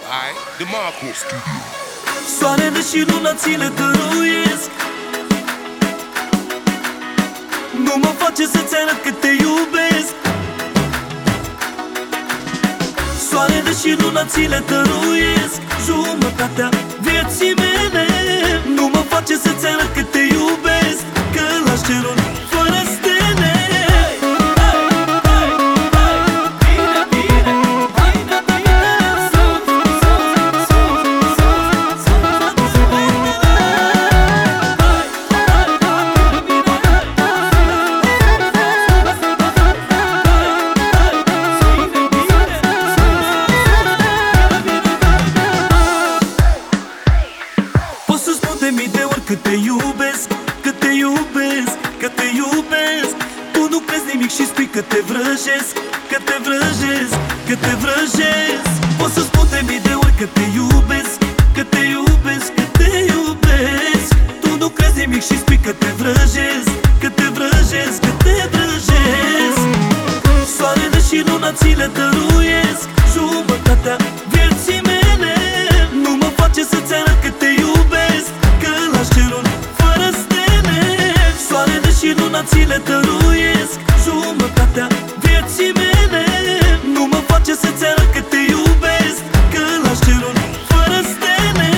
Alright, DeMarco Studio. Soarele și luna ți le dăruiesc. Nu mă face să-ți arăt cât te iubesc. Soarele și luna ți le dăruiesc. Jumătatea vieții mele. Nu mă face să-ți arăt cât te iubesc, că lași cerul fără stele. Cât te iubesc, cât te iubesc, cât te iubesc. Tu nu crezi nimic și spui că te vrăjesc, că te vrăjesc, că te vrăjesc. Pot să spun de mii de ori că te iubesc, că te iubesc, că te iubesc. Tu nu crezi nimic și spui că te vrăjesc, că te vrăjesc, că te vrăjesc. Soarele și luna ți le dăruiesc. Jumătatea vieții mele. Nu mă face să-ți arăt cât te iubesc, că lași cerul fără stele. Soarele și luna ți le dăruiesc. Jumătatea vieții mele. Nu mă face să-ți arăt cât te iubesc, că lași cerul fără stele.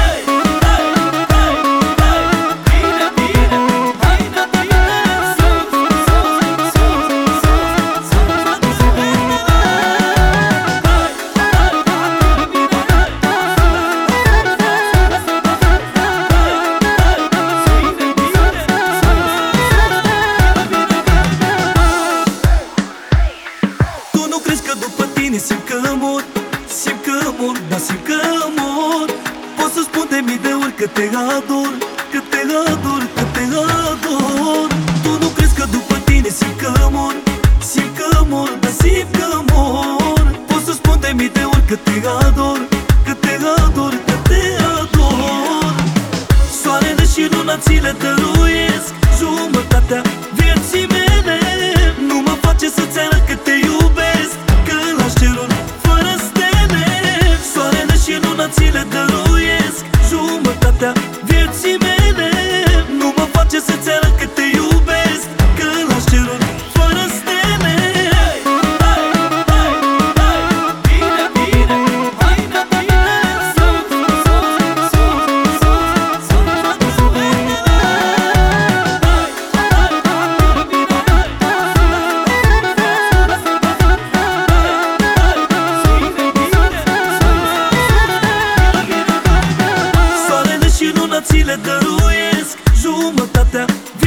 Simt că mor, simt că mor, dar simt că mor. Pot să spun de mii de ori că te ador, că te ador, că te ador. Tu nu crezi că după tine simt că mor, simt că mor, dar simt că mor. Pot să spun de mii de ori că te ador, că te ador, că te ador. Soarele și luna ți le dăruiesc. Jumătatea vieții mele. Nu mă face să-ți arăt cât te iubesc, că lași cerul fără stele. Soarele și luna ți le dăruiesc. Jumătatea vieții mele. Nu mă face să-ți arăt cât te iubesc, că lași cerul fără stele. Ți le dăruiesc. Jumătatea